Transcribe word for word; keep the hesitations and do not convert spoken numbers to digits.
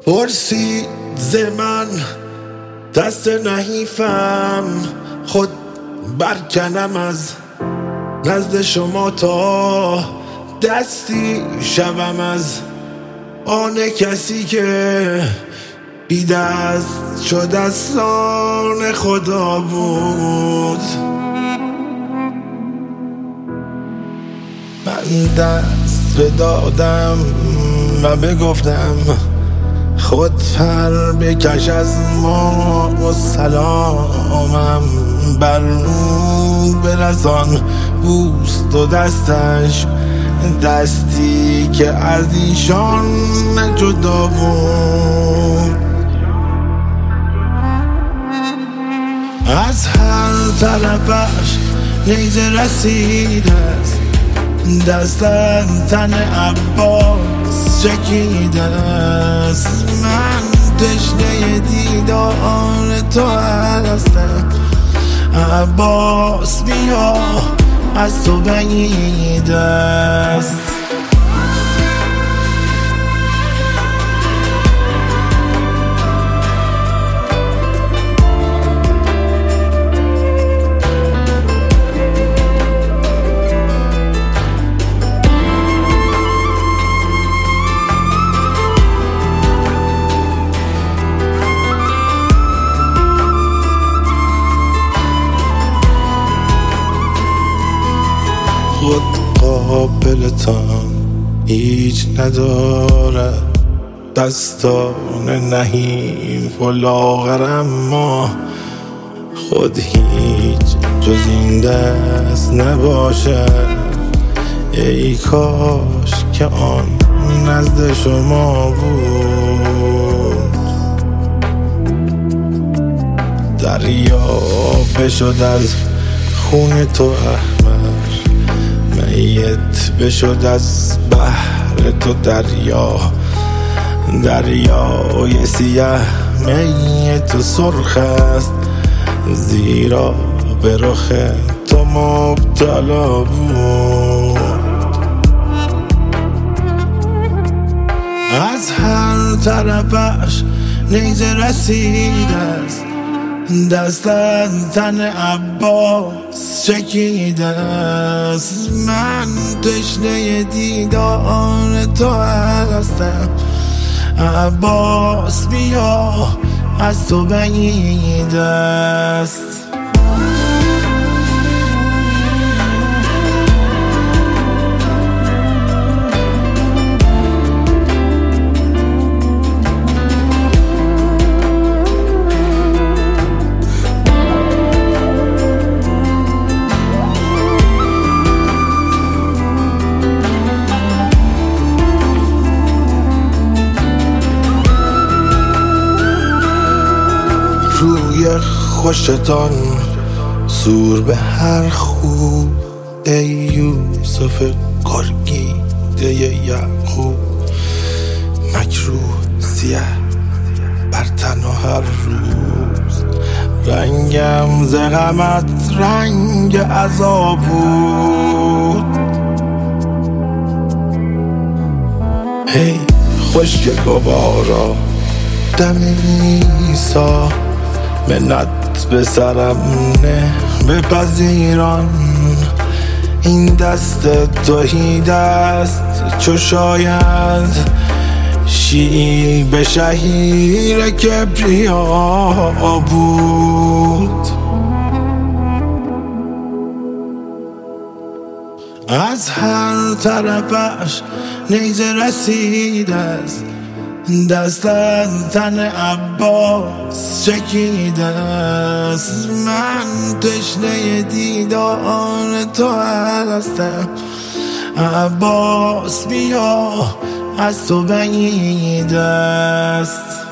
پرسید ز من دست نحیفم، خود برکنم از نزد شما تا دستی شوم از آن کسی که بی دست شد از آن خدا بود. من دست بدادم و بگفتم خود پر بکش از ما و سلامم بر او برسان. بوست و دستش دستی که از ایشان جدا بود. از هر طرفش نیزه رسید است، دست از تن عباس چکیده است. من تشنه دیدار تو هستم، عباس بیا از تو بعید است. خود قابلتان هیچ ندارد، دستان نحیف و لاغر، اما خود هیچ جز این دست نباشد. ای کاش که آن نزد شما بود. دریا بشد از خون تو احمر، میت بشد از بحر تو دریا. دریای سیه می تو سرخ است، زیرا به رخ تو مبتلا بود. از هر طرفش نیزه رسید است، دست از تن عباس چکیده است. من تشنه دیدار تو هستم، عباس بیا از تو بعید است. روی خوشتان سور به هر خوب، ای یوسف گرگیده یعقوب. مکروه سیه بر تن و هر روز، رنگم ز غمت رنگ عذاب بود. ای خشک گوارا دم عیسی، منت به سرم نه بپذیران. این دست توهی دست چو شاید شیب شهیر کبریا بود. از هر طرفش نیزه رسید است، دست از تن عباس چکیده است. من تشنه دیدار تو هستم، عباس بیا از تو بعید است.